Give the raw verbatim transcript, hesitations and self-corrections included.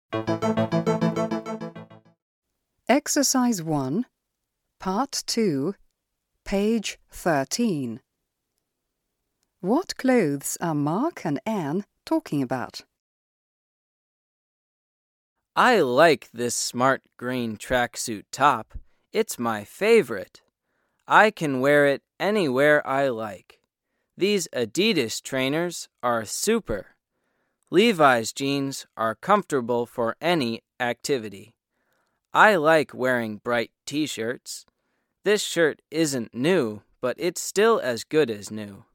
Exercise one, Part two, page thirteen. What clothes are Mark and Anne talking about? I like this smart green tracksuit top. It's my favorite. I can wear it anywhere I like. These Adidas trainers are super. Levi's jeans are comfortable for any activity. I like wearing bright t-shirts. This shirt isn't new, but it's still as good as new.